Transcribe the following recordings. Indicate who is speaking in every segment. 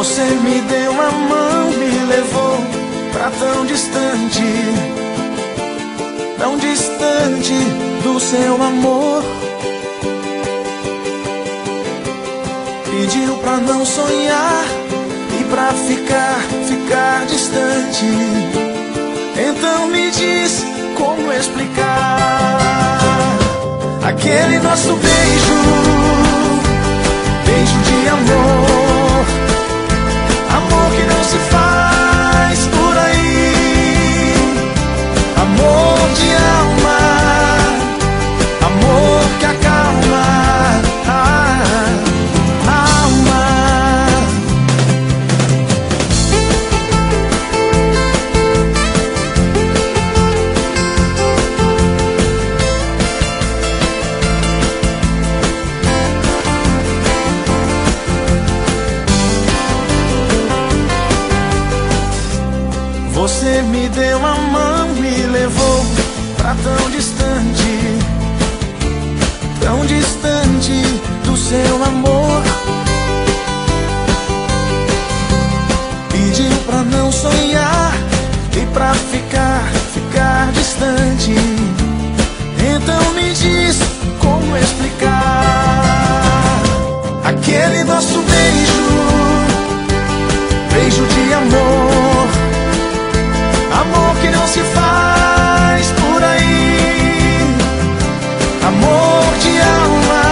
Speaker 1: Você me deu a mão, me levou pra tão distante do seu amor. Pediu pra não sonhar e pra ficar distante. Então me diz como explicar aquele nosso beijo, beijo de amor, amor que não se faz por aí, amor de alma, amor que acalma a alma. Você me deu a mão, me levou pra tão distante do seu amor. Pediu pra não sonhar e pra ficar distante. Então me diz como explicar aquele nosso beijo, beijo de amor, amor que não se faz por aí, amor de alma,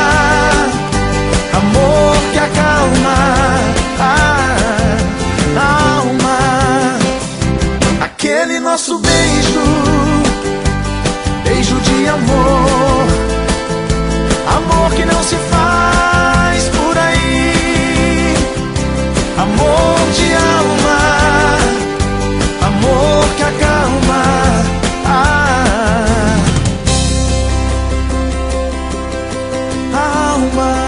Speaker 1: amor que acalma a alma. Aquele nosso beijo, beijo de amor, amor que não se faz por aí, amor de alma, amor que acalma a alma.